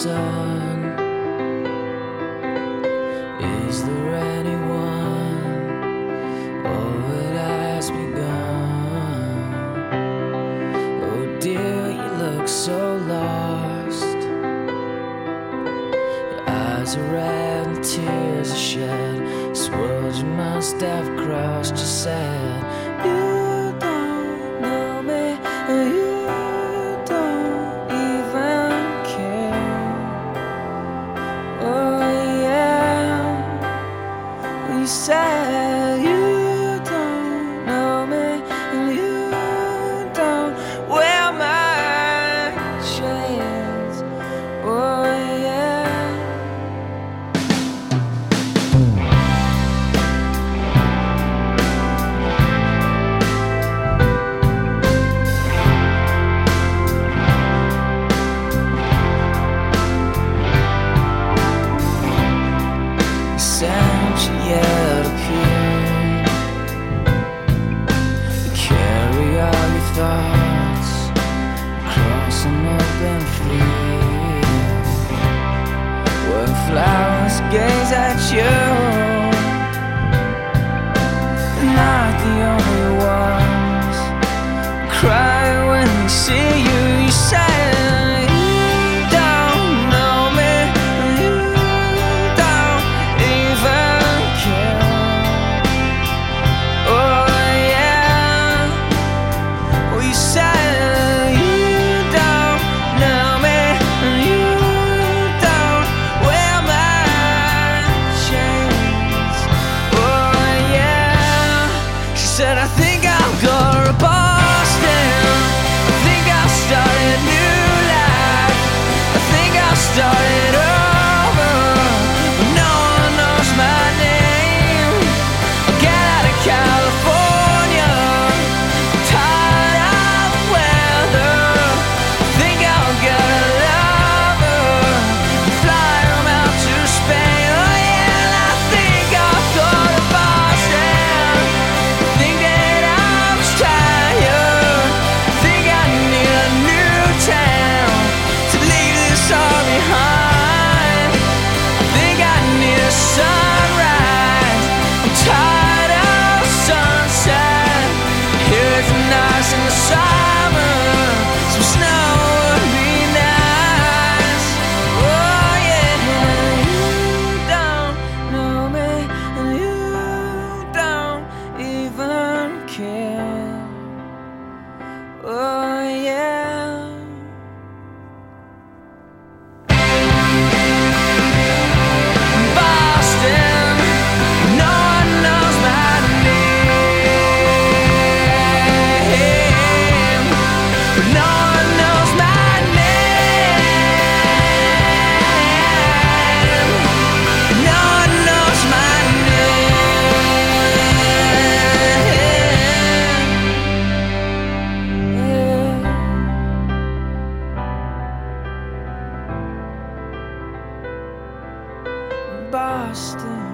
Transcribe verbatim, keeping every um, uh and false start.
sun. Is there anyone, or it has begun? Oh dear, you look so lost. Your eyes are red and tears are shed. This world you must have crossed, you said. You don't know me, and you don't even care. Oh yeah, you said you don't know me, and you don't wear my chains. Oh yeah. Sent you yet appear. Carry all your thoughts across an open field, where flowers gaze at you. They're not the only ones cry when they see you. You say I think I'll go to Boston. I think I'll start a new life. I think I'll start it over, but no one knows my name. I'll get out of California. I'm tired of the weather. I think I'll get a lover and fly him out to Spain. Oh yeah, and I think I'll go to Boston. In the summer, some snow would be nice. Oh yeah, you don't know me, and you don't even care. Oh yeah. Boston, no one knows my Boston.